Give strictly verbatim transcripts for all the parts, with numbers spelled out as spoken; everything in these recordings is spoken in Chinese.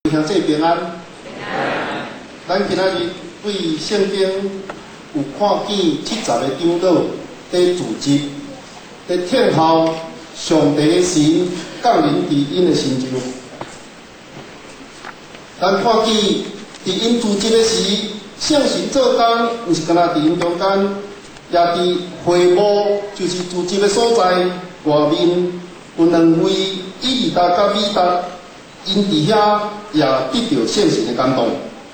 兄弟平安。咱今仔日为圣经有看见七十个长老在自责，在听候上帝的神降临伫因的身上。咱看见伫因自责的时，圣神做工，毋是干那伫因中间，也伫会幕，就是自责的所在外面有两位以利达甲米达。 因伫遐也得到圣神的感动。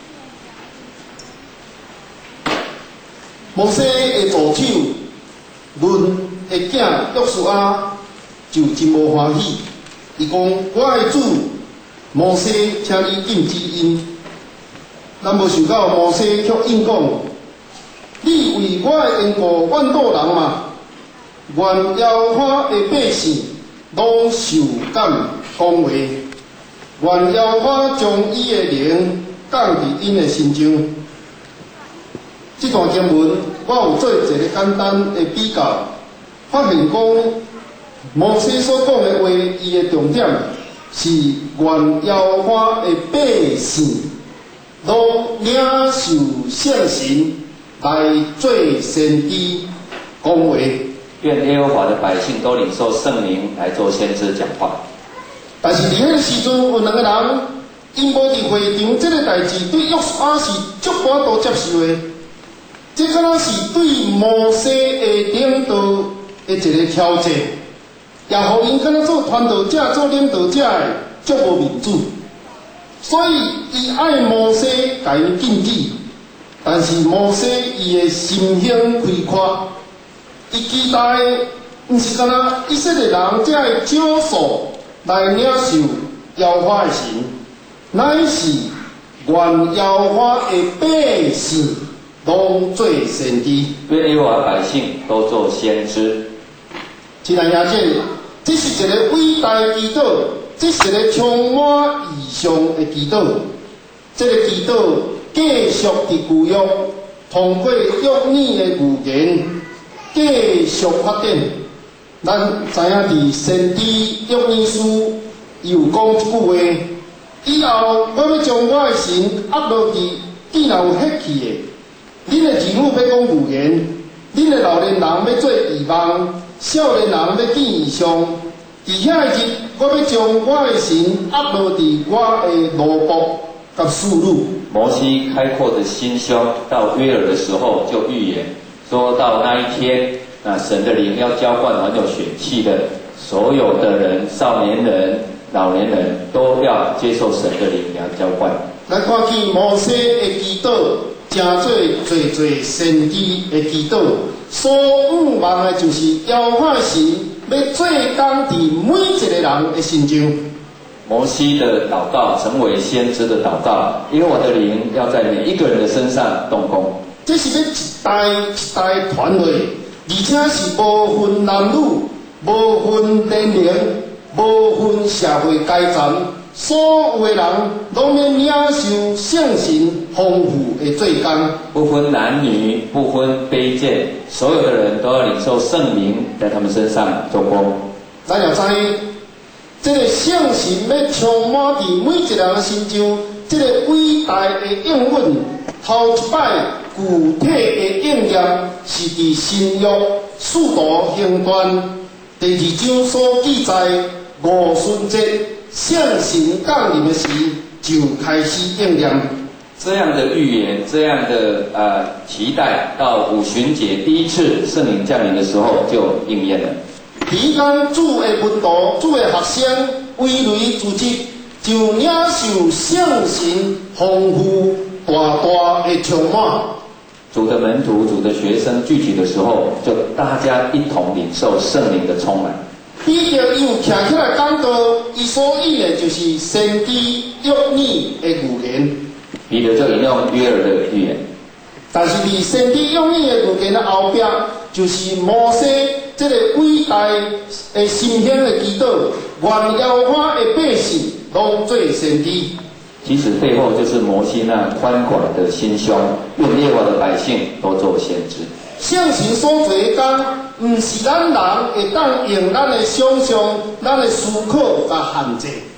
摩西的助手论的囝约书亚就真无欢喜，伊讲：“我的主摩西，请你禁止因。”咱无想到摩西却应讲：“你为我的缘故怨妒人嘛？愿耶和华的百姓拢受感讲话。” 愿耶和华将伊的灵降伫因的心中。这段经文，我有做一个简单的比较，发现讲摩西所讲的话，伊的重点是愿耶和华的百姓都领受圣神来做先知讲话。 愿耶和华的百姓都领受圣灵来做先知讲话。 但是伫迄个时阵，有两个人因无伫会场，这个代志对约书亚是足寡度接受的。这敢若是对摩西的领导的一个挑战，也互因敢若做传道者、做领导者的足无民主。所以，伊爱摩西甲因禁止，但是摩西伊的心胸开阔，伊期待毋是敢若以色列人才会少数。 来领受耶和华的神，乃是愿耶和华的百姓拢做先知。 愿耶和华百姓都做先知。 亲爱兄弟，这是一个伟大的祈祷，这是一个充满异象的祈祷。这个祈祷继续伫旧约，通过约珥的预言，继续发展。 咱知影伫先知约珥书有讲一句话：以后我要将我的神压落伫既然有血气的，恁的儿女要讲预言，恁的老年人要做异梦，少年人要见异象。伫遐日，我要将我的神压落伫我的奴仆甲妇女。 摩西开阔的心胸，到约珥的时候就预言，说到那一天。 那神的灵要浇灌很有血气的所有的人，少年人、老年人都要接受神的灵来浇灌。 咱看见摩西的祈祷，真做做做先知的祈祷，所仰望的就是耶和华神要做工伫每一个人的心中。 摩西的祷告成为先知的祷告，因为我的灵要在每一个人的身上动工。这是要一代一代传落。 而且是无分男女、无分年龄、无分社会阶层，所有的人拢要领受圣神丰富的做工。 不分男女，不分卑贱，所有的人都要领受圣灵在他们身上做工。 咱也知，这个圣神要充满伫每一个人心中，这个伟大的应允，头一摆。 具体的应验是伫新约使徒行传第二章所记载，五旬节圣神降临的时就开始应验。 这样的预言，这样的呃期待，到五旬节第一次圣灵降临的时候就应验了。 彼间主的门徒、主的学生围雷自责，就领受圣神丰富大大的充满。 主的门徒、主的学生聚集的时候，就大家一同领受圣灵的充满。 彼得伊有站起来讲道，伊所引的就是先知约珥的预言。 彼得就引用约珥的预言。 但是伫先知约珥的预言的后壁，就是摩西这个伟大的心胸的祈祷，愿耶和华的百姓拢做先知。 其实背后就是摩西那宽广的心胸，愿耶和华的百姓都做先知。 圣神所做的工，毋是咱人会当用咱的想象、咱的思考甲限制。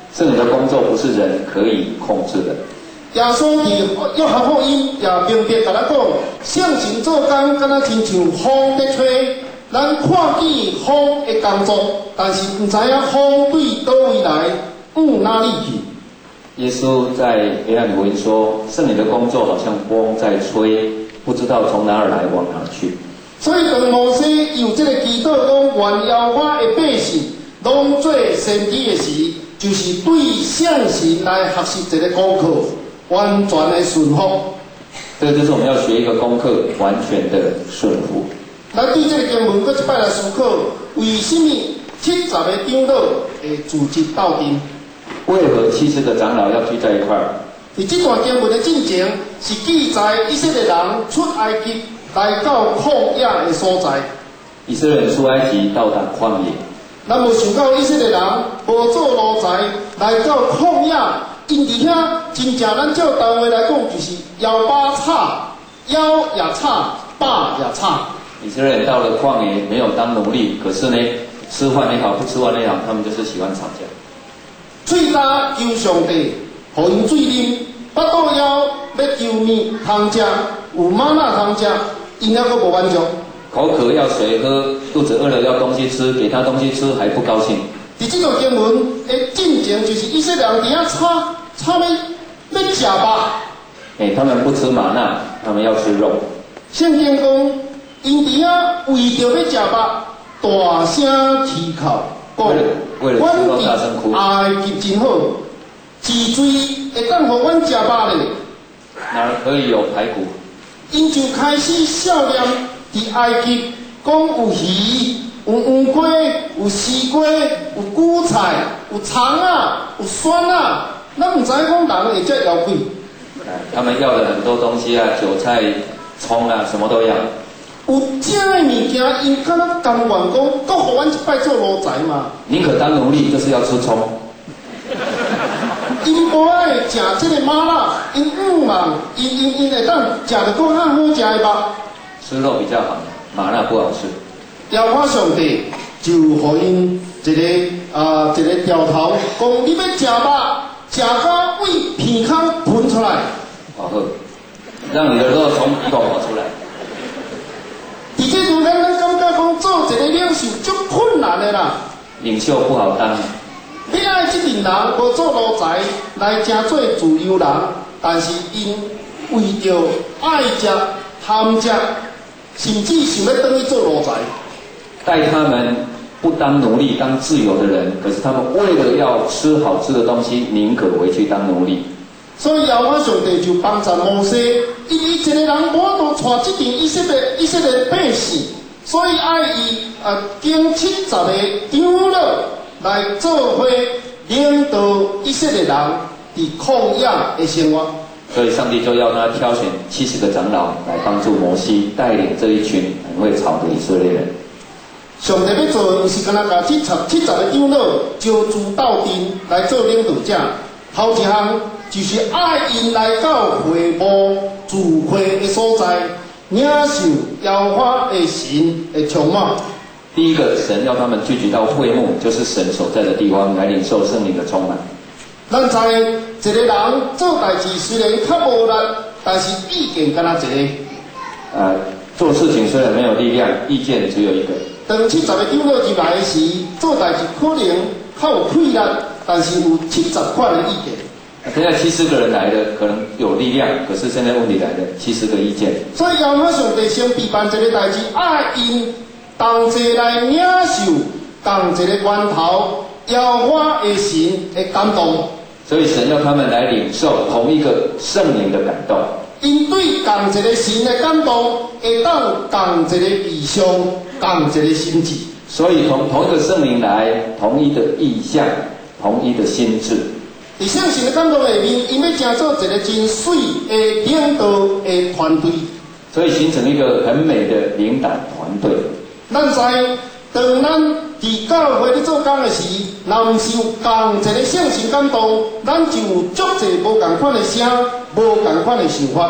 圣灵的工作不是人可以控制的。 耶稣伫约翰福音也明白甲咱讲，圣神做工，敢若亲像风在吹，咱看见风的工作，但是唔知影风对倒位来，往哪里去。 耶稣在约翰福音说，圣灵的工作好像风在吹，不知道从哪儿来，往哪儿去。 所以当摩西有这个祈祷讲，愿耶和华的百姓拢做先知的时，就是对圣神来学习一个功课。完全的顺服， 这个就是我们要学一个功课，完全的顺服。 咱对这个经文，搁一摆来思考，为什么七十个长老会组织斗阵？ 为何七十个长老要聚在一块儿？ 伫这段经文的进程是记载以色列人出埃及来到旷野的所在。 以色列人出埃及到达旷野。 咱无想到以色列人无做路财来到旷野。因伫遐真正，咱照单位来讲，就是腰巴差，腰也差，把也差。 以色列人到了旷野，没有当奴隶，可是呢，吃饭也好，不吃饭也好，他们就是喜欢吵架。 喙焦求上帝，互因水啉；腹肚枵要求面通食，有玛纳通食，因还阁无满足。 口渴要水喝，肚子饿了要东西吃，给他东西吃还不高兴。 伫这段经文的进程，就是以色列人伫遐吵。他们要吃吧？ 哎，他们不吃玛纳，他们要吃肉。 圣经讲，因伫遐为着要吃吧，大声啼哭，讲： 为了吃肉大声哭。 埃及真好，治水会当互阮吃吧咧。 哪儿可以有排骨？ 因就开始笑念伫埃及，讲有鱼、有黄瓜、有丝瓜、有韭菜、有葱啊、有蒜啊。咱唔知讲人会遮妖怪。 他们要了很多东西啊，韭菜、葱啊，什么都要。 有这的物件，因敢若甘愿讲，搁互阮一摆做奴才嘛。 宁可当奴隶，就是要吃葱。 因无爱食这个麻辣，因毋望，因因因会当食得更较好食的吧。 吃肉比较好，麻辣不好吃。 耶和华上帝就互因一个啊、呃、一个调头，讲你要食吧。食到胃鼻孔喷出来， 好喝，让你的肉从鼻孔跑出来。 伫这阵咱咱感觉讲做一个领袖足困难的啦。 领袖不好当。 你爱这群人无做奴才来成做自由人，但是因为着爱食、贪食，甚至想要转去做奴才。 带他们。不当奴隶，当自由的人，可是他们为了要吃好吃的东西，宁可回去当奴隶。 所以耶和华上帝就帮助摩西，因为一个人无都带这群以色列以色列百姓，所以爱伊啊，经七十个长老来做伙领导以色列人伫旷野的生活。 所以上帝就要他挑选七十个长老来帮助摩西带领这一群很会吵的以色列人。 上帝要做的，不是干那甲七十七十个长老招诸斗阵来做领导者。头一项就是爱因来到会幕聚会的所在，领受耶和华的神的充满。 第一个，神要他们聚集到会幕，就是神所在的地方，来领受圣灵的充满。 咱知一个人做代志虽然较无力，但是意见干那一个。 呃，做事情虽然没有力量，意见只有一个。 当七十个长老入来的时，做代志可能较有魄力，但是有七十款的意见。 现在七十个人来的，可能有力量，可是现在问题来了，七十个意见。 所以耶和华上帝先备办这个代志，爱因同齐来领受同一个源头耶和华的神的感动。 所以神要他们来领受同一个圣灵的感动。 因对同一个神的感动，会当同一个意向，同一个心智。 所以同同一个圣灵来，同一的意向，同一的心智。 伫圣神的感动下面，因要成做一个真水的领导的团队。 所以形成一个很美的领导团队。 咱知，当咱伫教会咧做工的时，若毋是有同一个圣神感动，咱就有足侪无共款的声，无共款的想法。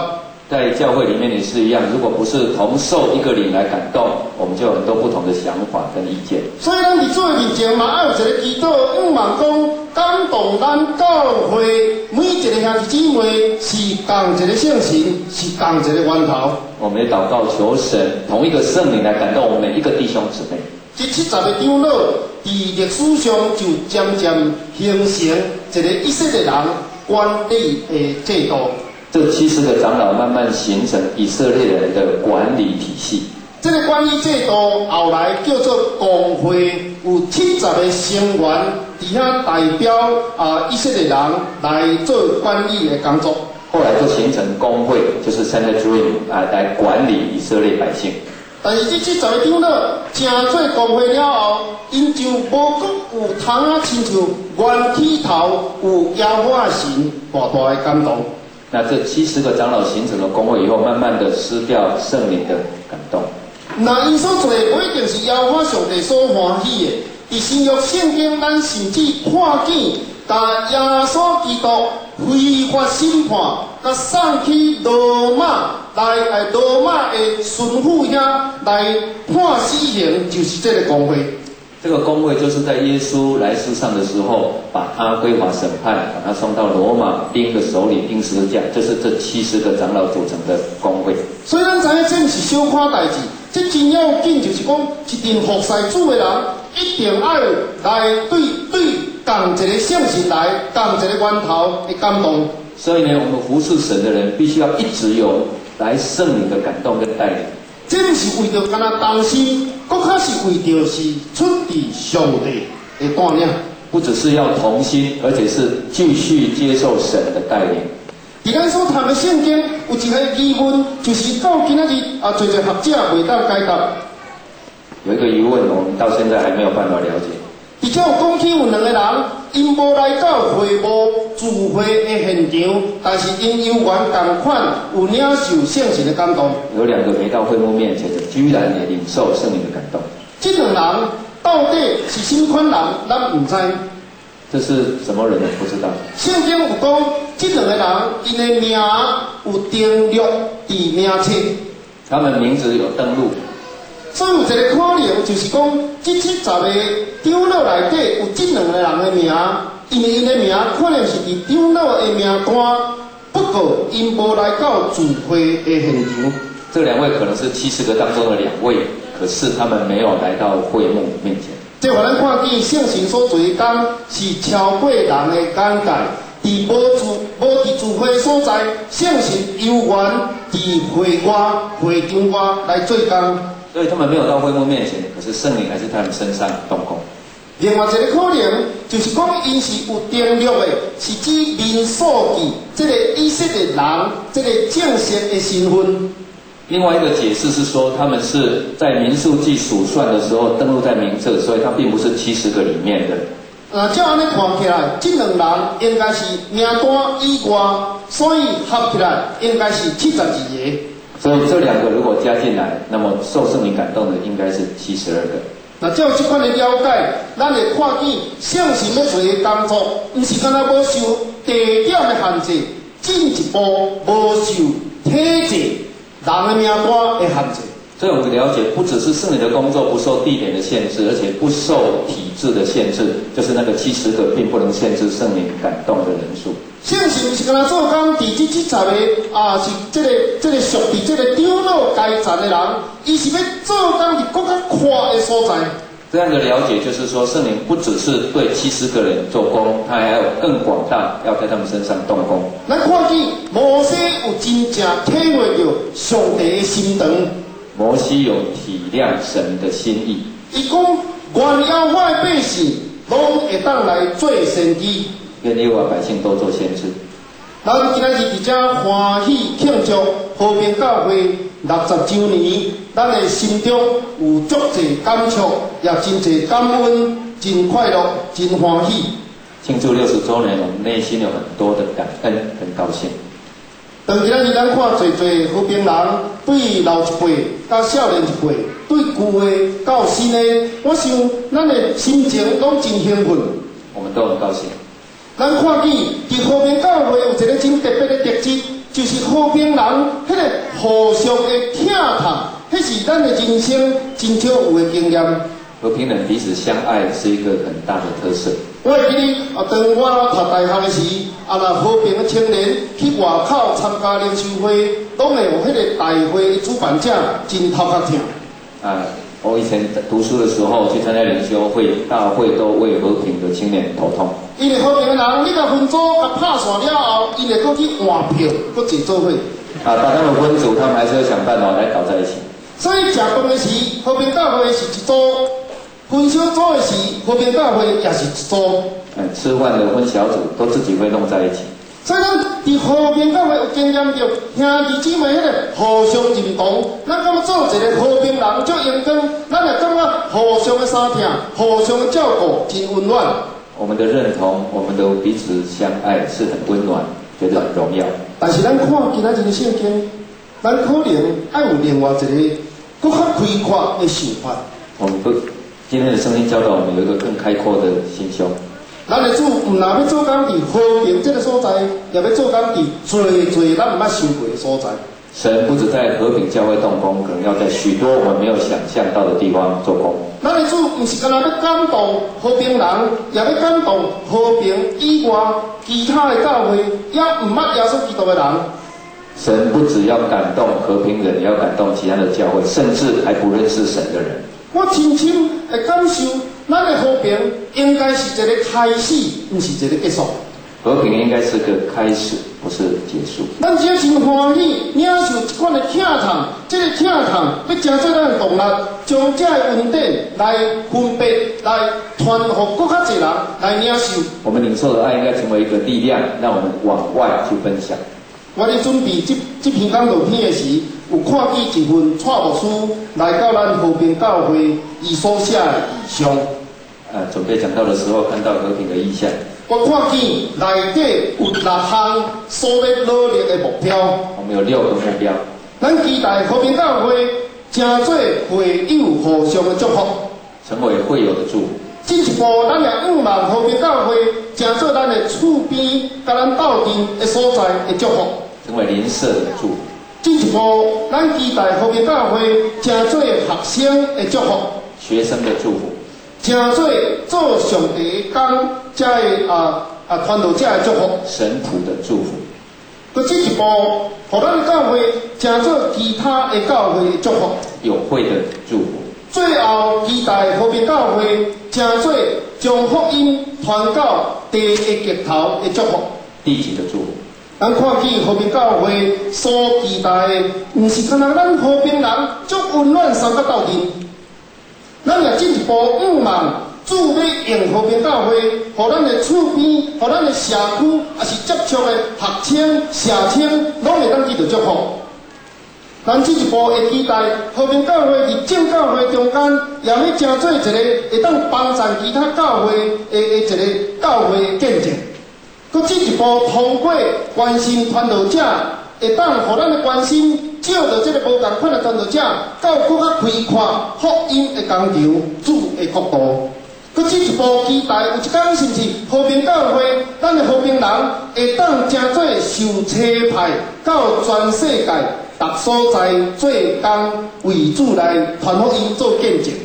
在教会里面也是一样，如果不是同受一个灵来感动，我们就有很多不同的想法跟意见。 所以咱伫做面前嘛，要有一个祈祷，仰望讲感动咱教会每一个兄弟姊妹是同一个圣神，是同一个源头。 我们也祷告求神同一个圣灵来感动我们每一个弟兄姊妹。 这七十个长老伫历史上就渐渐形成一个以色列人管理的制度。 这七十个长老慢慢形成以色列人的管理体系。 这个管理制度后来叫做公会，有七十个成员伫遐代表啊以色列人来做管理的工作。 后来就形成公会，就是 Sanhedrin 啊，来管理以色列百姓。 但是这七十个长老成做公会了后，因就无阁有通啊，亲像原起头有耶和华神大大的感动。 那这七十个长老形成了公会以后，慢慢的失掉圣灵的感动。 那因所做的不一定是耶和华上帝所欢喜的。伫新约圣经，咱甚至看见，甲耶稣基督非法审判，甲送去罗马来，诶，罗马的巡抚遐来判死刑，就是这个公会。 这个公会就是在耶稣来世上的时候，把他归法审判，把他送到罗马钉的手里钉十字架，就是这七十个长老组成的公会。 所以咱知影这不是小看代志，这真要紧，就是讲一定服侍主的人，一定要来对对同一个圣神来，同一个源头的感动。 所以呢，我们服侍神的人必须要一直有来圣灵的感动跟带领。 这不是为着干那当心，更较是为着是出自上帝的带领。 不只是要同心，而且是继续接受神的带领。 伫咱所读的圣经有一个疑问，就是到今仔日啊，侪侪学者未当解答。 有一个疑问，我们到现在还没有办法了解。 而且有讲起有两个人，因无来到会幕聚会的现场，但是因有缘同款有领受圣神的感动。 有两个没到会幕面前的，居然也领受圣灵的感动。 这两人到底是什么款人，咱唔知。 这是什么人呢？不知道。 圣经有讲，这两个人因的名有登录伫名册， 他们名字有登录。 所以有一个可能，就是讲，这七十个长老内底有这两个人的名，因为因的名可能是伫长老的名单，不过因无来到聚会的现场。 这两位可能是七十个当中的两位，可是他们没有来到会幕面前。 这互咱看见圣神所做的工是超过人的眼界，伫无聚无伫聚会所在，圣神悠然伫会外会场外来做工。 所以他们没有到会幕面前，可是圣灵还是在他们身上动工。 另外一个可能就是讲，因是有登录的，是指民数记这个以色列人这个正式的身份。 另外一个解释是说，他们是在民数记数算的时候登录在名册，所以他并不是七十个里面的。 呃，照安尼看起来，这两人应该是名单以外，所以合起来应该是七十二个。 所以这两个如果加进来，那么受圣灵感动的应该是七十二个。 那照这款的了解，咱会看见圣神要做的工作，不是干那无受地点的限制，进一步无受体制人的名单的限制。 所以我们了解，不只是圣灵的工作不受地点的限制，而且不受体制的限制，就是那个七十个并不能限制圣灵感动的人数。 圣神是干那做工，伫这七十个啊，是这个这个属伫这个长老阶层的人，伊是要做工伫更较宽的所在。 这样的了解就是说，圣灵不只是对七十个人做工，他还有更广大，要在他们身上动工。 咱看见摩西有真正体会到上帝的心肠。 摩西有体谅神的心意。 伊讲，原要我的百姓，拢会当来做先知。 愿耶和华百姓都做先知。 咱今仔日伫遮欢喜庆祝和平教会六十周年，咱的心中有足侪感触，也真侪感恩，真快乐，真欢喜。 庆祝六十周年，我们内心有很多的感恩跟高兴。 当今仔日咱看侪侪和平人，对老一辈甲少年一辈，对旧的到新的，我想咱的心情拢真兴奋。 我们都很高兴。 咱看见伫和平教会有一个真特别的特质，就是和平人迄个咱的人生真少有的经验。 和平人彼此相爱是一个很大的特色。 我会记得啊，当我读大学的时，啊，那和平的青年去外口参加领袖会，拢会有迄个大会的主办者真头壳痛。 啊，我以前读书的时候去参加领袖会，大会都为和平的青年头痛。 因为和平的人，你甲分组甲拍散了后，因会搁去换票，搁坐做伙。 啊，把他们分组，他们还是要想办法来搞在一起。 所以食饭的时，和平教会是一组。分小组的时，和平教会也是一组。 嗯，吃饭的分小组都自己会弄在一起。 所以咱伫和平教会有经验着兄弟姊妹迄个互相认同，咱感觉做一个和平人足阳光，咱也感觉互相的相听、互相的照顾，真温暖。 我们的认同，我们的彼此相爱是很温暖，觉得很荣耀。但是咱看今仔日的圣经，咱可能爱有另外一个更较开阔的想法。 我们不。今天的圣经教导我们有一个更开阔的心胸。 咱的主唔若要做工伫和平这个所在，也要做工伫最最咱唔捌想过的所在。 神不只在和平教会动工，可能要在许多我们没有想象到的地方做工。 咱的主唔是干那要感动和平人，也要感动和平以外其他的教会，也唔捌耶稣基督的人。 神不只要感动和平人，也要感动其他的教会，甚至还不认识神的人。 我深深会感受，咱的和平应该是一个开始，唔是一个结束。 和平应该是个开始，不是结束。 咱只要真欢喜领受一款的疼痛，这个疼痛要真做咱的动力，将这个恩典来分别，来传互更较侪人来领受。 我们领受的爱应该成为一个力量，让我们往外去分享。 我咧准备这这篇讲道片的时，有看见一份蔡牧师来到咱和平教会伊所写的意象。 呃，准备讲道的时候，看到和平的意象。 我看见内底有六项所要努力的目标。 我们有六个目标。 咱期待和平教会成做会友互相的祝福， 成为会友的祝福。 进一步，咱也仰望和平教会成做咱的厝边、甲咱斗阵的所在的祝福， 成为邻舍的祝福。 进一步，咱期待和平教会成做学生的祝福， 学生的祝福。 成做做上帝工这个啊啊传道者的祝福， 神仆的祝福。 佮进一步，互咱的教会成做其他的教会的祝福， 有会的祝福。 最后，期待和平教会成做将福音传到地的尽头的祝福， 地极的祝福。 咱看见和平教会所期待的，唔是干那咱和平人足温暖三角斗阵，咱也进一步仰望主要用和平教会，互咱的厝边、互咱的社区，也是接触的学生、社青，拢会当得到祝福。咱进一步会期待和平教会伫正教会中间，也要成做一个会当帮助其他教会的的一个教会见证。佮进一步通过关心传道者，会当互咱的关心照着这个无共款的传道者，到更较开阔福音的工程主的国度。佮进一步期待有一天，是毋是和平教会，咱的和平人会当成做受差派到全世界各所在做工，为主来传福音做见证。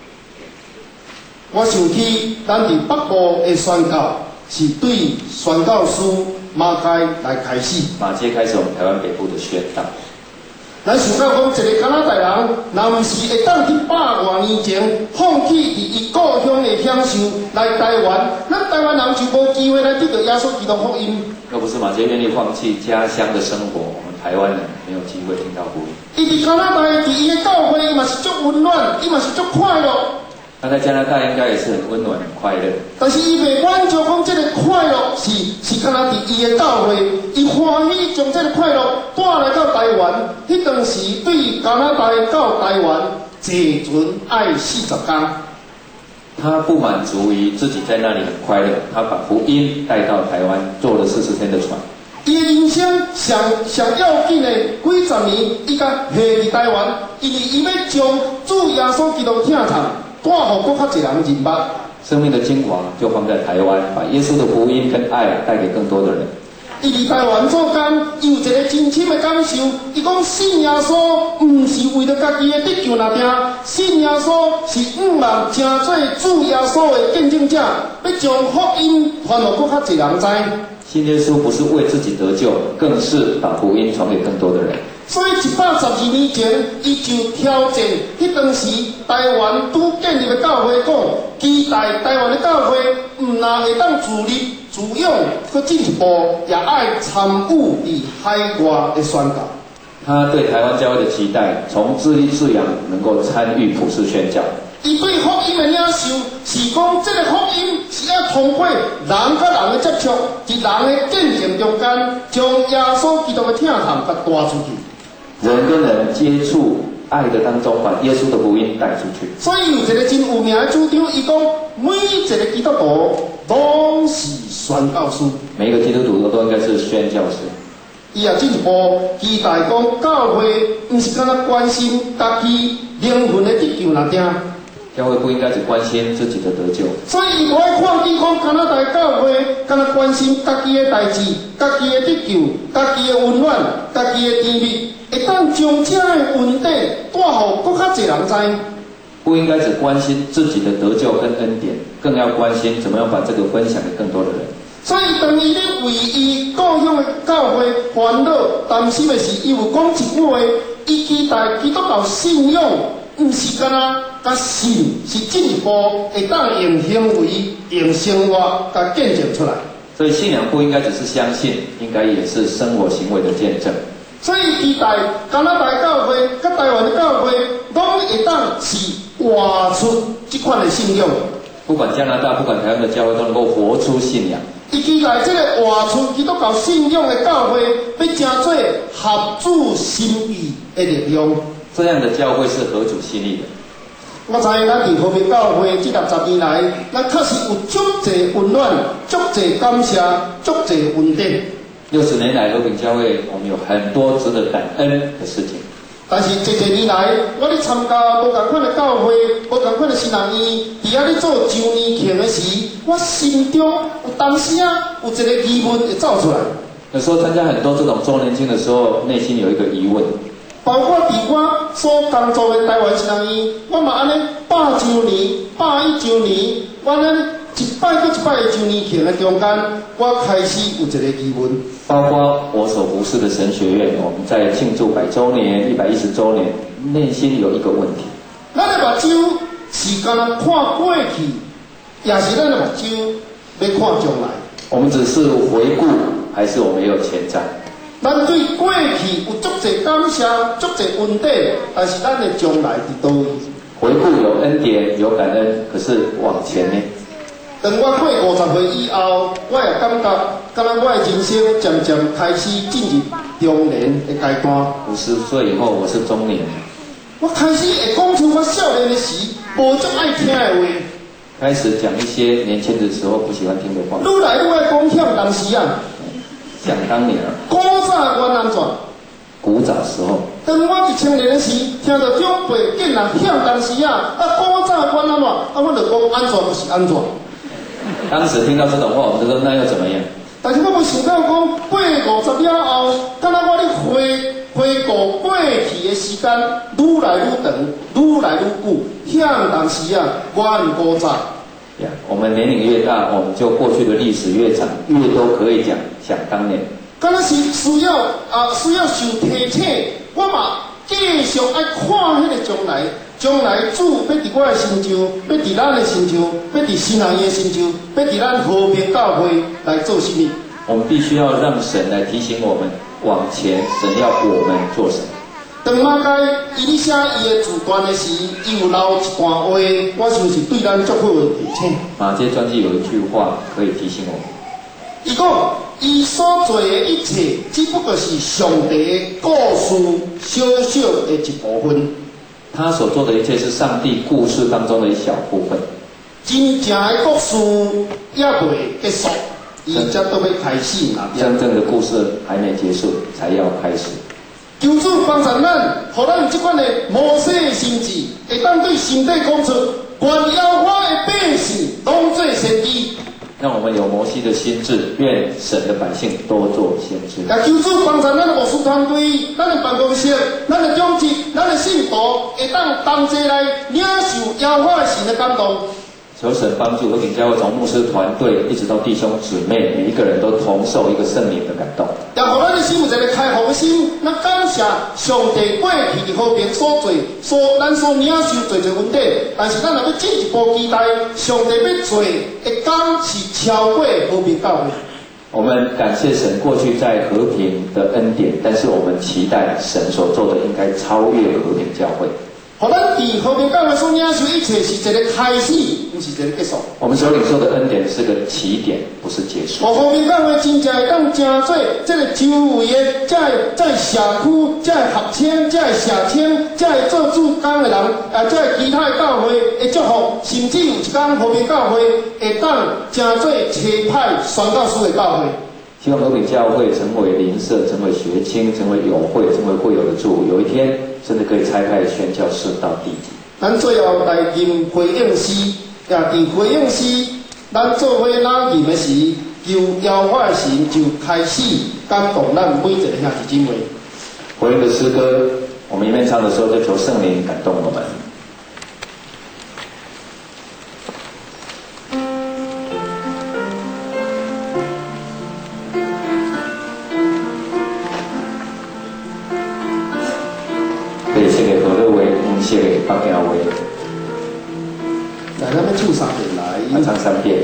我想起咱伫北部的宣教，是对宣教师马街来开始。 马街开始我们台湾北部的宣道。 咱想到讲，一个加拿大人，若毋是会当去百外年前放弃伫伊故乡的享受来台湾，咱台湾人就无机会来得到耶稣基督福音。 要不是马街愿意放弃家乡的生活，我们台湾人没有机会听到福音。 伊伫加拿大，伫伊的教会，伊嘛是足温暖，伊嘛是足快乐。 他在加拿大应该也是很温暖、很快乐。 但是伊袂满足讲，这个快乐是是干那伫伊的教会，伊欢喜将这个快乐带来到台湾。迄当时对加拿大到台湾坐船爱四十天。 他不满足于自己在那里很快乐，他把福音带到台湾，坐了四十天的船。 伊的人生上上要紧的几十年，伊甲下伫台湾，因为伊要将主耶稣基督疼痛带互更较侪人认捌。 生命的精华就放在台湾，把耶稣的福音跟爱带给更多的人。 伊伫台湾做工，伊有一个真深的感受。伊讲信耶稣，毋是为了家己的得救那定，信耶稣是五万成做主耶稣的见证者，要将福音传到更较侪人知。 信耶稣不是为自己得救，更是把福音传给更多的人。 所以一百十二年前，伊就挑战迄当时台湾拄建立的教会，讲期待台湾的教会毋但会当自立自用，佮进一步也爱参与伫海外的宣教。 他对台湾教会的期待，从自立自养能够参与普世宣教。 伊对福音的领受是讲，这个福音是要通过人甲人的接触，伫人的见证中间，将耶稣基督的疼痛甲带出去。 人跟人接触爱的当中，把耶稣的福音带出去。 所以有一个真有名的主张，伊讲每一个基督徒拢是宣教师。 每一个基督徒都应该是宣教师。 伊也进一步期待讲，教会毋是干那关心家己灵魂的得救那点。 教会不应该只关心自己的得救。 所以伊无爱看见讲，干那在教会干那关心家己的代志、家己的得救、家己的温暖、家己的甜蜜。会当将这的问题带互更较侪人知。 不应该只关心自己的得救跟恩典，更要关心怎么样把这个分享给更多的人。 所以当伊咧为伊故乡的教会烦恼、担心的是，伊有讲一句话：伊期待基督教信仰，毋是干那甲信，是进一步会当用行为、用生活甲见证出来。 所以信仰不应该只是相信，应该也是生活行为的见证。 所以期待加拿大教会、甲台湾的教会，拢会当是活出这款的信仰。 不管加拿大、不管台湾的教会，都能够活出信仰。 伊期待这个活出基督教信仰的教会，要成做合主心意的力量。 这样的教会是合主心意的。 我知影咱伫和平教会这六十年来，咱确实有足侪温暖、足侪感谢、足侪恩典。 六十年来，和平教会我们有很多值得感恩的事情。 但是这些年来，我咧参加无同款的教会、无同款的新人院，伫遐咧做周年庆的时，我心中有当时啊，有一个疑问会走出来。 有时候参加很多这种周年庆的时候，内心有一个疑问。 包括伫我所工作的台湾新人院，我嘛安尼百周年、百一周年，我安一摆搁一摆的周年庆的中间，我开始有一个疑问。 包括我所服侍的神学院，我们在庆祝百周年、一百一十周年，内心有一个问题： 咱的目睭是干那看过去，也是咱的目睭要看将来？我们只是回顾，还是我们也有前瞻？ 咱对过去有足侪感谢、足侪恩典，但是咱的将来伫倒位？ 回顾有恩典、有感恩，可是往前呢？ 当我过五十岁以后，我也感觉，敢若我的人生渐渐开始进入中年的阶段。 五十岁以后，我是中年。 我开始会讲出我少年的时无足爱听的话。 开始讲一些年轻的时候不喜欢听的话。 愈来愈爱讲向当时啊。 想当年啊。 古早原安怎？ 古早时候。 当我是青年的时，听到长辈竟然向当时啊，啊古早原安怎？啊，我就讲安怎就是安怎。 当时听到这种话，我们就说那又怎么样？ 但是我无想到讲八五十了后，敢若我咧回回顾过去的时间，愈来愈长，愈来愈久。向当时啊，原古早。 呀，我们年龄越大，我们就过去的历史越长，越多可以讲想当年。 敢若是需要啊，需要受提醒，我嘛继续爱看迄个将来。将来主要伫我的身上，要伫咱的身上，要伫新人的身上，要伫咱和平教会来做什么？ 我们必须要让神来提醒我们往前，神要我们做什么。 当马该伊咧写伊的自传的时，伊有留一段话，我想是对咱足好的提醒。 马街传记有一句话可以提醒我们。 伊讲，伊所做的一切，只不过是上帝的故事小小的一部分。 他所做的一切是上帝故事当中的一小部分。 真正的故事也未结束，伊才都要开始嘛。 真正的故事还没结束，才要开始。 求主帮助咱，互咱这款的摩西的心智，会当对身体讲出，原妖化的百姓拢做先知。 让我们有摩西的心智，愿神的百姓多做先知。 也求主帮助咱的牧师团队、咱的办公室、咱的长职、咱的信徒，会当同齐来领受耶和华神的感动。 求神帮助和平教会从牧师团队一直到弟兄姊妹，每一个人都同受一个圣灵的感动。 也互咱的心有一个开放的心，咱感谢上帝过去的和平所做，所咱所领受做做问题。但是咱若要进一步期待，上帝要做的工是超过和平教会。 我们感谢神过去在和平的恩典，但是我们期待神所做的应该超越和平教会。 互咱伫和平教会所领受一切是一个开始，不是一个结束。 我们所领受的恩典是个起点，不是结束。 和平教会真正会当真做这个周围的，才会才会社区，才会合青，才会社青，才会做主工的人，啊，才会其他的教会的祝福，甚至有一天和平教会会当真做车派宣教师的教会。 希望和平教会成为邻舍，成为学青，成为友会，成为会友的主。有一天，甚至可以拆开宣教士到地极。 咱最后来任回应时，也伫回应时，咱做伙拉任的时，求耶和华的神就开始感动咱每一个兄弟姊妹。 回应的诗歌，我们一面唱的时候，就求圣灵感动我们。谢给帮教会， 来，咱们唱三遍来， 唱三遍。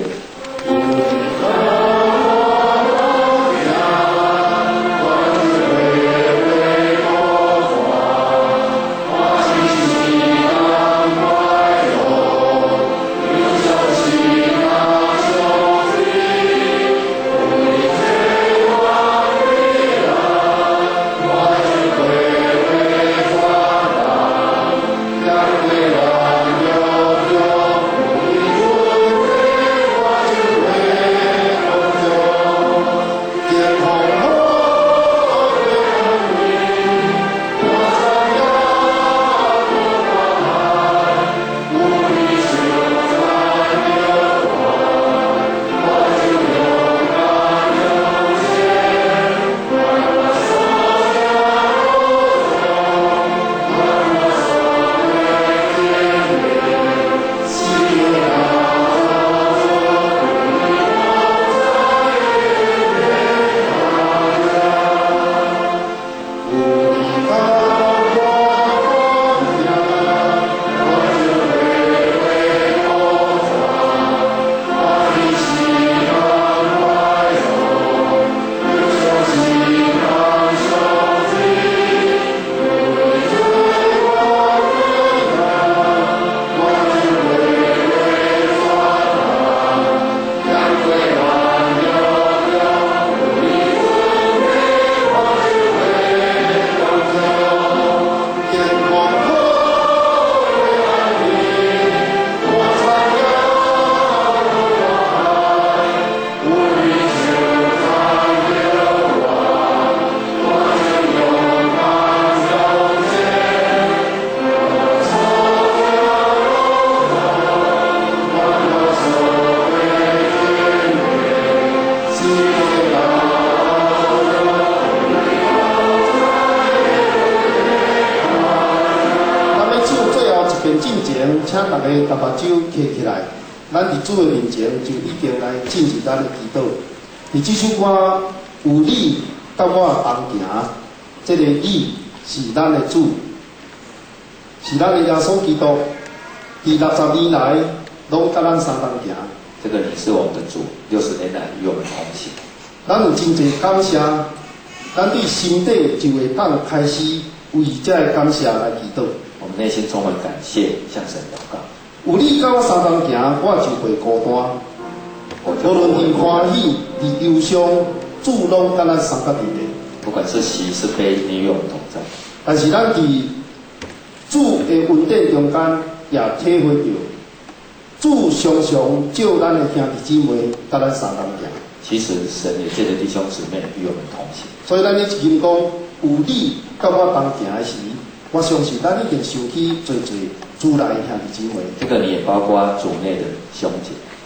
请大家把目睭揢起来，咱伫主的面前就已经来进入咱的祈祷。伫这首歌有你甲我同行，这个你是咱的主，是咱的耶稣基督。伫六十年来，拢甲咱相同行。 这个你是我们的主，六十年来与我们同行。 咱有真侪感谢，咱对心底就会当开始为这个感谢来祈祷。 我们内心充满感谢，向神祷告。 有你甲我相同行，我就袂孤单。无论是欢喜，是忧伤，主拢甲咱相甲伫咧。 不管是喜是悲，你与我们同在。 但是咱伫主的恩典中间，也体会到，主常常叫咱的兄弟姊妹甲咱相同行。 其实神也借着弟兄姊妹与我们同行。 所以咱咧一经讲，有你甲我同行的时，我相信咱已经想起最最主内的兄弟姊妹。 这个你也包括主内的兄姐。 咱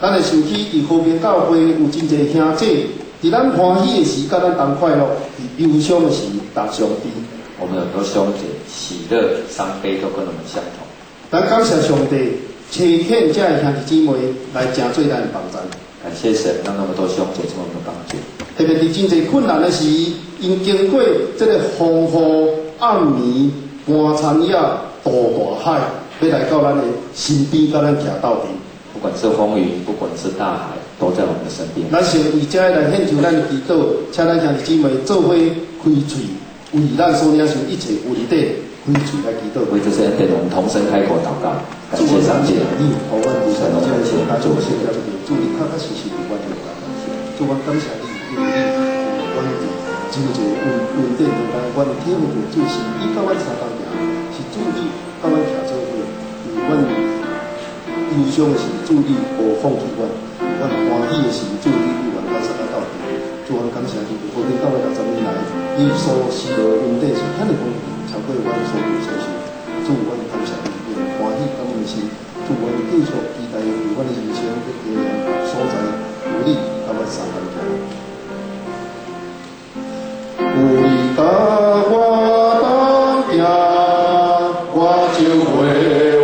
咱会想起伫和平教会有真侪兄姐，伫咱欢喜的时，甲咱同快乐；伫忧伤的时，同相悲。 我们很多兄姐喜乐伤悲都跟我们相同。 咱感谢上帝，差遣这的兄弟姊妹来成做咱的帮助。 感谢神，让那么多兄姐这么的帮助。 特别伫真侪困难的时，因经过这个风雨、暗暝、寒残夜、渡大海，要来到咱的身边，甲咱徛到底。 不管是风雨，不管是大海，都在我们的身边。 咱先为这来献上咱的祈祷，请咱兄弟姊妹做伙开嘴，为咱所领受一切问题开嘴来祈祷。 为这些恩典，我们同声开口祷告，感谢上帝。 你，好，我们神感谢大家，谢谢祝你踏踏实实的完成感谢，祝我感谢你，因为你我真侪稳稳定的来，我体会到就是你甲阮相同行，是祝你甲阮徛做伙，因为阮忧伤的是祝你无放弃阮，阮欢喜的是祝你与阮到相到底。祝阮感谢你，和平教会六十年来，你所施的恩典是遐尼丰富，超过阮所求所想。祝阮感谢你，用欢喜感恩的心，祝阮继续期待为阮的人生的各样所在，有你甲阮相同行。有你甲我同行，我就会。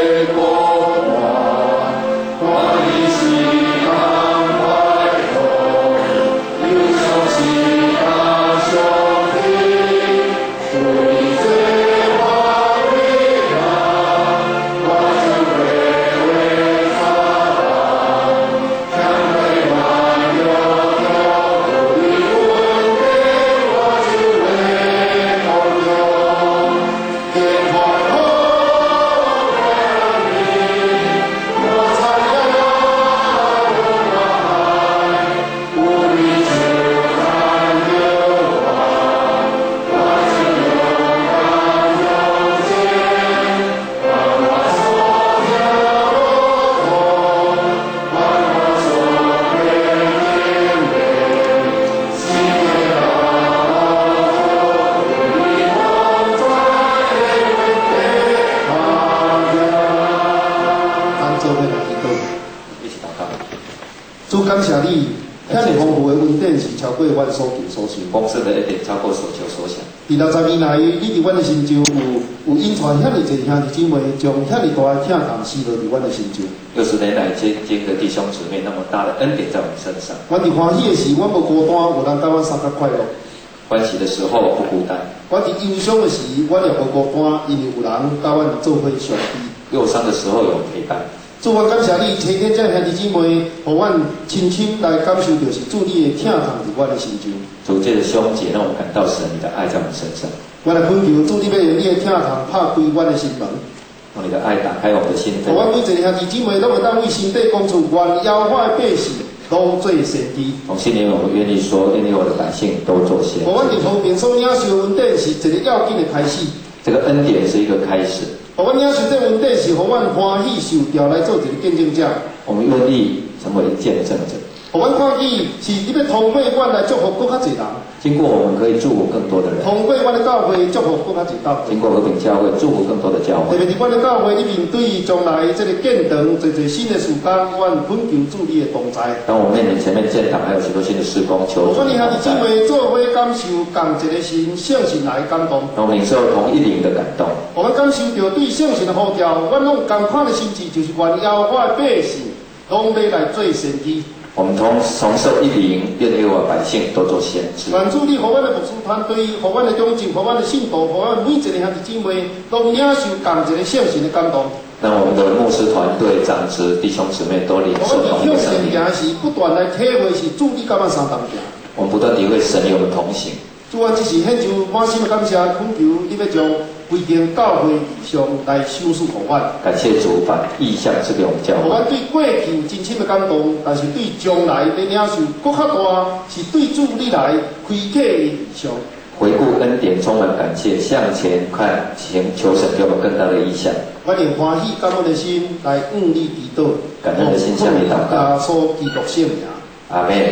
主感谢你，遐尼丰富的恩典是超过阮所求所想。 丰盛的恩典超过所求所想。 伫六十年来，你伫阮的心中有有引传遐尼侪兄弟姊妹，将遐尼大的疼痛施落伫阮的心中。 六十年来，接接的弟兄姊妹，那么大的恩典在我们身上。 阮伫欢喜的时，阮无孤单，有人甲阮相甲快乐。 欢喜的时候不孤单。 阮伫忧伤的时，阮也无孤单，因为有人甲阮做伙相依。 忧伤的时候有陪伴。 主，我感谢你，差遣这兄弟姊妹，互阮亲亲来感受到是主你的疼痛伫阮的心中。 主借着兄姐，让我们感到神你的爱在我们身上。 我来恳求主，你要用你的疼痛拍开阮的心门， 用你的爱打开我们的心扉。 互阮每一个兄弟姊妹，拢会当为身体讲出愿妖化的百姓都做先知。 从心里我们愿意说，愿意我的百姓都做先知。 互阮伫和平所领受恩典是一个要紧的开始。 这个恩典是一个开始。 互阮领受这恩典是互阮欢喜受调来做一个见证者。 我们愿意成为见证者。 互阮看见是你要通过阮来祝福更较侪人。 经过我们可以祝福更多的人。 通过阮的教会祝福更较侪教会。 经过和平教会祝福更多的教会。 特别伫阮的教会里面，对于将来这个建堂、侪侪新的事工，阮恳求主你的同在。 当我们面临前面建堂还有许多新的施工，求主同在。 阮兄弟姊妹做伙感受共一个神圣神来感动。 让我们领受同一灵的感动。 我们感受到对圣神的呼召，阮拢共款的心志，就是愿妖化的百姓，拢要来做先知。 我们同重受一灵，愿意我百姓都做先知。 愿主你互阮的牧师团队、互阮的中敬、互阮的信徒、互阮每一个兄弟姊妹，拢领受共一个圣神的感动。 让我们的牧师团队、长子、弟兄姊妹都领受同一个圣灵。 我们是不断来体会是主你甲咱相同行。 我们不断体会神与我们同行。 主啊，只是献上满心的感谢，恳求你要将规间教会意向来修饰互阮。 感谢主把意向赐给我们教会。 互阮对过去有真深的感动，但是对将来的领受更较大，是对主你来开启的意向。 回顾恩典，充满感谢，向前看，请求神给我们更大的意向。 我用欢喜感恩的心来向你祈祷， 感恩的心向你祷告。 所基督圣名。 阿门。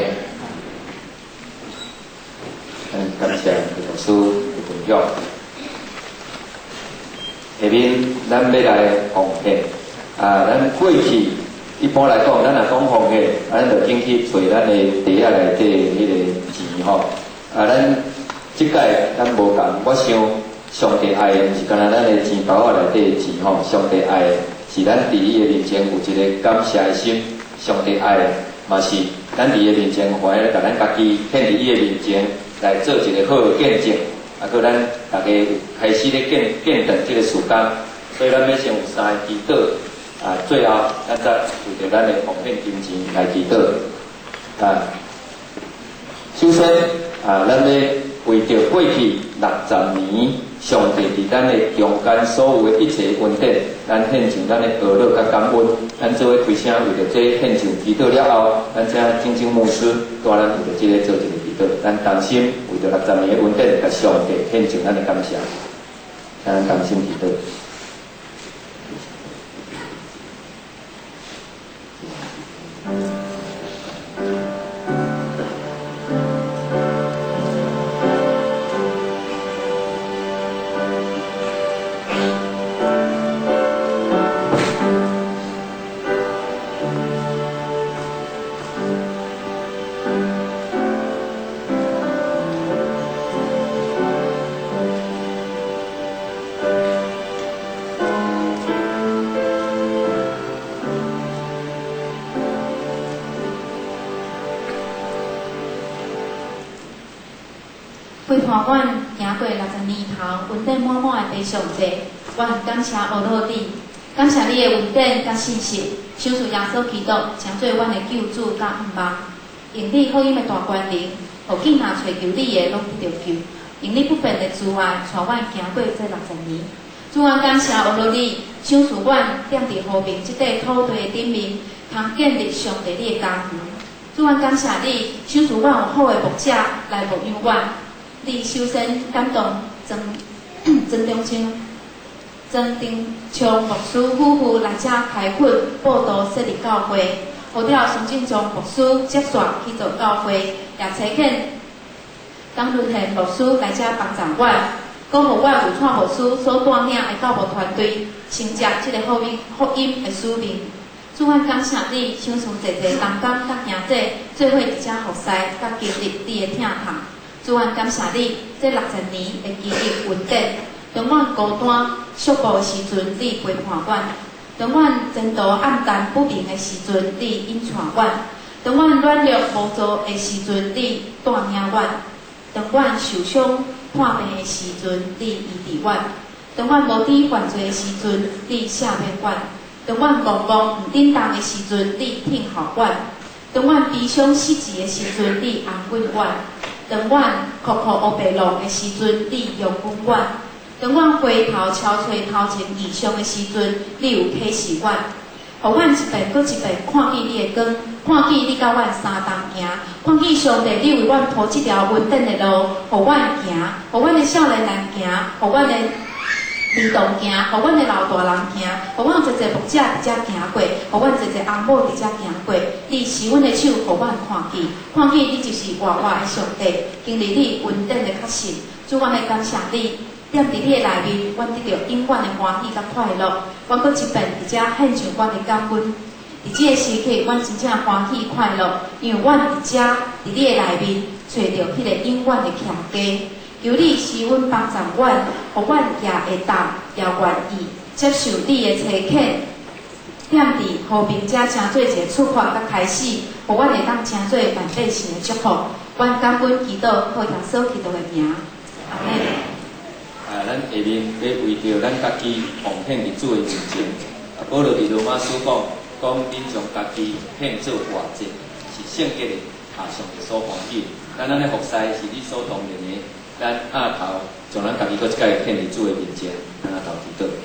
嗯，感谢老师的分享。下面咱要来奉献啊，咱过去一般来讲，咱若讲红的，啊，咱就紧去找咱的地下内底迄个钱吼。啊，咱即届咱无共，我想上帝爱的，毋是干那咱的钱包仔内底的钱吼，上帝爱的是咱伫伊的面前有一个感谢的心，上帝爱的嘛是咱伫伊的面前，怀来甲咱家己献伫伊的面前来做一个好的见证，啊，搁咱大家开始咧见见证即个时间，所以咱要先有三个祈祷。啊，最后咱再为着咱的奉献金钱来祈祷。啊，首先啊，咱要为着过去六十年，上帝伫咱的中间所有的一切恩典，咱献上咱的乐乐甲感恩。咱做伙开声为着这献上祈祷了后，咱请正经牧师带咱为着这个做一个祈祷。咱同心为着六十年的恩典，甲上帝献上咱的感谢。咱同心祈祷。 陪伴阮行过六十年头，恩典满满的地上帝，阮感谢阿罗你，感谢你的恩典甲信实，想主耶稣基督成做阮的救主甲恩望，用你福音的大权能，互囝仔找求你的拢得着救，用你不变的慈爱，带阮行过这六十年。主，阮感谢阿罗你，想主阮踮伫和平即块土地的顶面，通建立上帝你的家园。主，阮感谢你，想主阮有好的牧者来牧养阮。你首先感动曾曾中青、曾丁昌牧师夫妇来遮开垦、报道设立教会，后了孙正忠牧师接续去做教会，也找见江润贤牧师来遮帮助阮，搁互阮有创牧师所带领的教牧团队，承接即个福音福音的使命。主，阮感谢你，想从一个同工甲兄弟做伙伫遮服侍，甲经历你的疼痛。主，阮感谢你，这六十年的经历稳定。当阮孤单寂寞的时阵，你陪伴阮；当阮前途暗淡不明的时阵，你引带阮；当阮软弱无助的时阵，你带领阮；当阮受伤破病的时阵，你医治阮；当阮无知犯罪的时阵，你赦免阮；当阮茫茫毋顶当的时阵，你挺互阮；当阮悲伤失志的时阵，你安慰阮。当阮哭哭黑白浪的时阵，你拥护阮；当阮回头憔悴头前异象的时阵，你有启示阮，互阮一遍搁一遍看见你的光，看见你甲阮相同行，看见上帝你为阮铺这条稳定的路，互阮行，互阮的少年人行，互阮的儿童行，互阮的老大人行，互阮一个牧者伫遮行过，互阮一个阿母伫遮行过。你是阮的手，互阮看见，看见你就是活活的上帝，经历你稳定的确信。主，阮来感谢你，踮伫你的内面，阮得到永远的欢喜甲快乐。阮搁一遍伫遮献上阮的感恩。伫即个时刻，阮真正欢喜快乐，因为阮伫遮伫你的内面找到迄个永远的徛家。求你施阮帮助阮，互阮也会当，也愿意接受你的差遣，踮伫和平遮成做一个出发甲开始，互阮会当成做万百姓的祝福。阮感恩祈祷，靠耶稣基督的名，阿门。 啊，咱下面要为着咱家己奉献伫主的面前。啊，保罗伫罗马书讲，讲恁将家己献做活祭，是圣洁的，下上帝所欢喜。咱咱的服侍是理所当然的。咱下头将咱家己搁一届献伫主的面前，咱下头祈祷。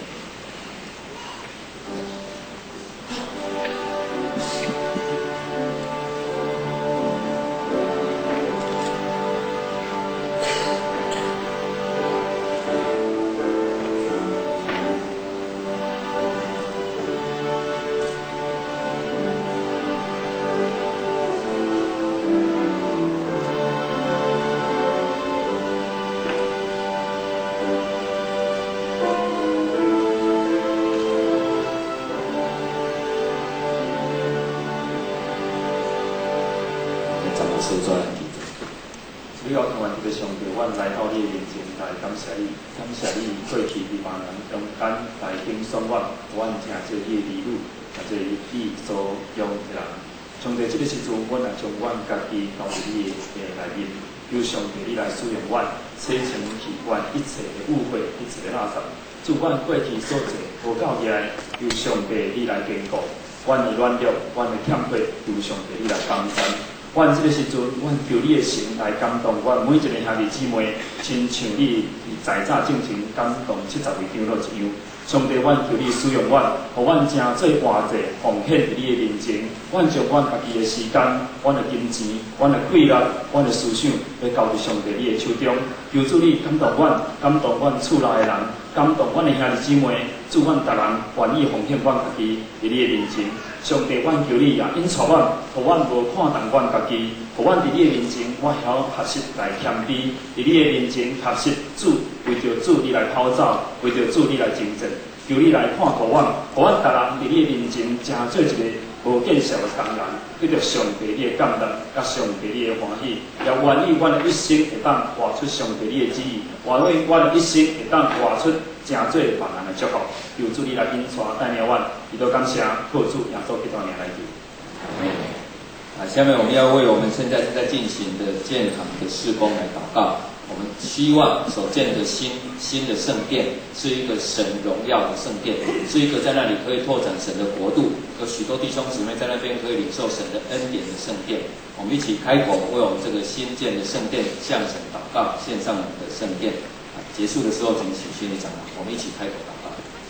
来到你的面前来感谢你，感谢你过去伫万人中间来经选我，我真做你的儿女，也做你所用的人。上帝，这个时阵，阮也将阮家己投入你的内面，求上帝你来使用阮，洗清去阮一切的误会，一切的垃圾。主，阮过去所做无够起来，求上帝你来坚固。阮的软弱，阮的欠缺，求上帝你来帮助。阮这个时阵，阮求你的神来感动阮每一个兄弟姊妹，亲像你在早进前感动七十位长老一样。上帝，阮求你使用阮，互阮真做活者，奉献伫你的面前。阮将阮家己的时间、阮的金钱、阮的快乐、阮的思想，要交伫上帝你的手中。求主你感动阮，感动阮厝内的人，感动阮的兄弟姊妹，祝阮逐人愿意奉献阮家己伫你的面前。上帝，阮求你也引带阮，互阮无看重阮家己，互阮伫你的面前，我晓学习来谦卑，伫你的面前学习主，为着主你来跑走，为着主你来征战。求你来看顾阮，互阮逐人伫你的面前，真做一个无见效的工人，得着上帝你的感动，甲上帝你的欢喜，也愿意阮的一生会当活出上帝你的旨意，愿意阮的一生会当活出真做别人的祝福。求主你来引带带领阮，伊都感谢靠主耶稣基督名来求。 啊，下面我们要为我们现在正在进行的建堂的事工来祷告。我们希望所建的新新的圣殿是一个神荣耀的圣殿，是一个在那里可以拓展神的国度，有许多弟兄姊妹在那边可以领受神的恩典的圣殿。我们一起开口为我们这个新建的圣殿向神祷告，献上我们的圣殿。啊，结束的时候，请请宣礼长老，我们一起开口祷告。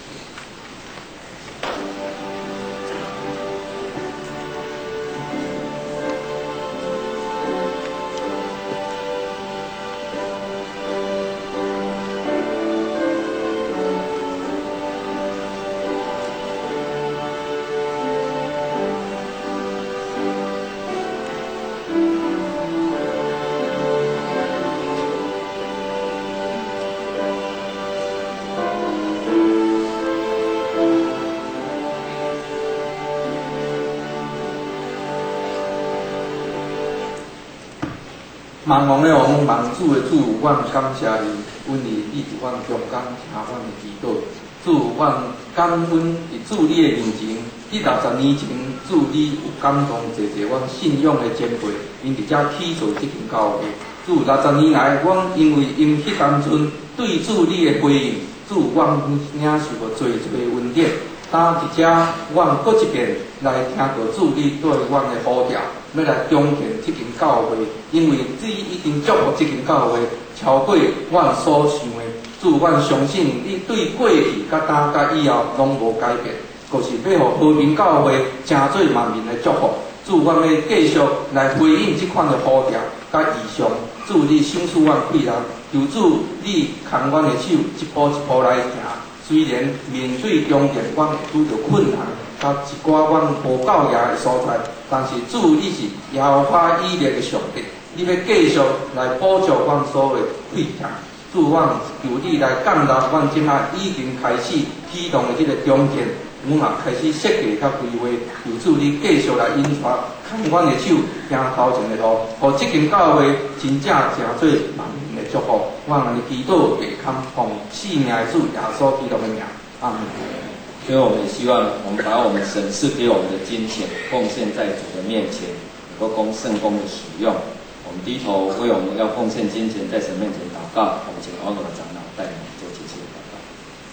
万王的王，万主的主，阮感谢你，阮以你伫阮中间听阮的祈祷。主，阮感恩伫主你的面前，伫六十年前，主你有感动济济阮信仰的前辈，因伫遮起造这间教会。主，六十年来，阮因为因迄当阵对主你的回应，主，阮领受过最最恩典。当伫遮，阮搁一遍来听到主你对阮的呼召。要来重建这间教会，因为主已经祝福这间教会超过阮所想的。主，阮相信你对过去甲当甲以后拢无改变，就是要互和平教会真做万民的祝福。主，阮要继续来回应这款的呼召甲意向。主，你赏赐阮气力，求主你牵阮的手一步一步来行。虽然面对中间，阮会拄着困难，甲一寡阮无够野的所在，但是主你是耶和华以色列的上帝，你要继续来补助阮所有的亏欠。主，阮求你来感动阮即摆已经开始启动的这个中建，阮也开始设计甲规划。求主你继续来引带，牵阮的手行头前的路，互这间教会真正成做万民的祝福。阮安尼祈祷，会堪奉四名的主耶稣基督的名，阿门。 所以我们也希望我们把我们神赐给我们的金钱奉献在主的面前，能够供圣工的使用。我们低头为我们要奉献金钱在神面前祷告。我们请奥诺的长老带领我们做结束的祷告。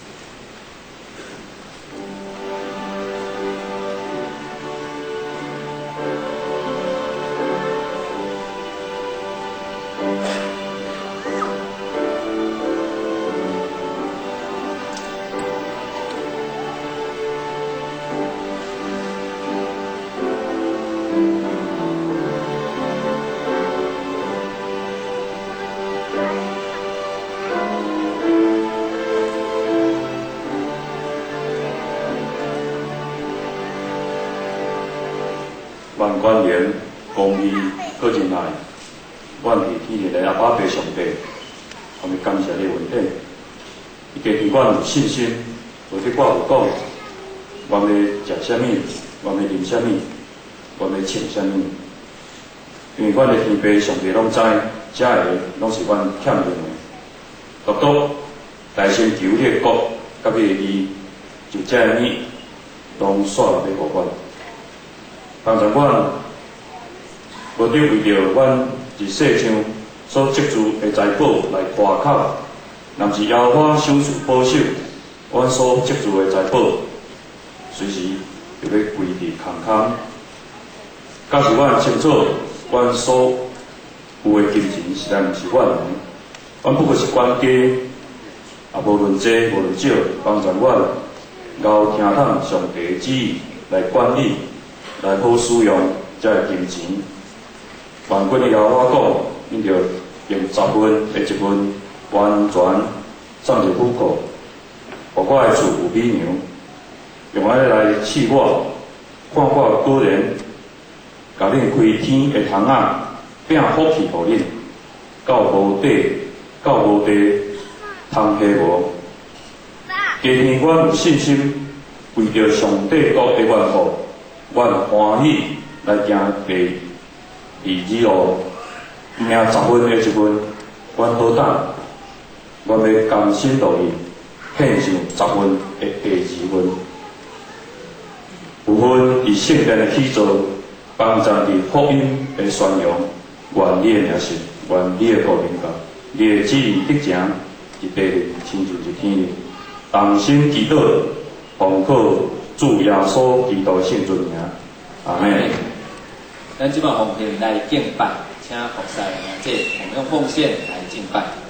万官员、公义、个人爱，阮伫天的阿爸爸上帝，我们感谢你的恩典。伊加对阮有信心，或者我有讲，阮要食啥物，阮要啉啥物，阮要穿啥物，因为阮的天父上帝拢知， 遮个拢是阮欠用的。独独大星球迄个国甲迄个伊，就遮个呢，拢煞落要互阮。当然，阮无得为着阮伫世上所积聚的财宝来夸口，若是摇花守住保守，阮所积聚的财宝，随时就要归伫空空。假使阮清楚，阮所有的金钱实在毋是阮的，阮不过是管家，也无论多无论少，帮助阮熬听从上帝的旨意来管理，来好使用这个金钱。万军的摇花讲，恁着用十分的一分完全送入虎口，互我的厝有美娘，用安尼来试我，看我果然。甲恁开天的窗仔，拼福气互恁，到无底，到无地，通下无。加添阮有信心，为着上帝国的缘故，阮欢喜来行第二路，命十分的一分，阮好等，阮要甘心乐意献上十分的第二分，有份以圣殿的起造。帮助伫福音的宣扬，愿你的名声，愿你的国荣耀，你的旨意得成，一地里亲像一天里。同心祈祷，奉靠主耶稣基督圣尊名，阿门。 咱即摆奉献来敬拜，请服侍，即我们用奉献来敬拜。